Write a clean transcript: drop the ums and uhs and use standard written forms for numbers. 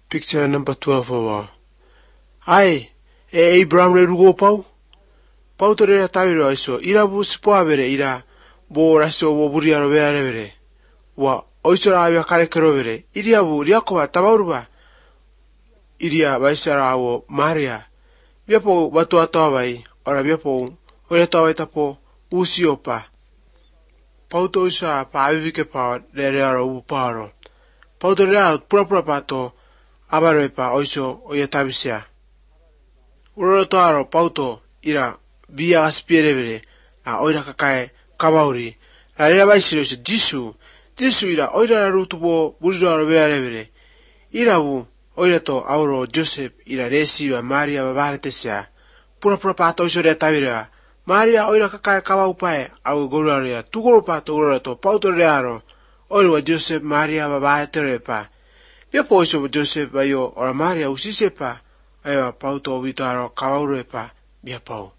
Picture number 12 over. Ai, Abraham le rugo pau. Pau to re tawiro iso. Ira bu spoa vere ira. Bo raso bo buria ro vere vere. Wa oiso ra avia kare kero vere. Iria bu riako ba tabauruba. Iria baisara awo Maria. Biapo batu atoa vai. Ora biapo ore atoa vai tapo usi opa. Pau to isa pa avivike pa re aro ubu paro. Pau to re pura pato. Abarepa oiso oyetabisia. Urotaro pauto ira via aspirevere na oira kakae kabauri. La rera baisiro se Jisu ira oira rutubo buriro verevere. Ira bu oira to auro Joseph ira resiva Maria babaretesia. Pura pato oiso retavira. Maria oira kakae kabaupae au goraria. Tugoro pato urato pauto rearo. Oira Joseph Maria babareterepa. Biapo oiso Joseph bayo ora Maria usisepa. Aiwa pauto vitaro kaurepa biapau.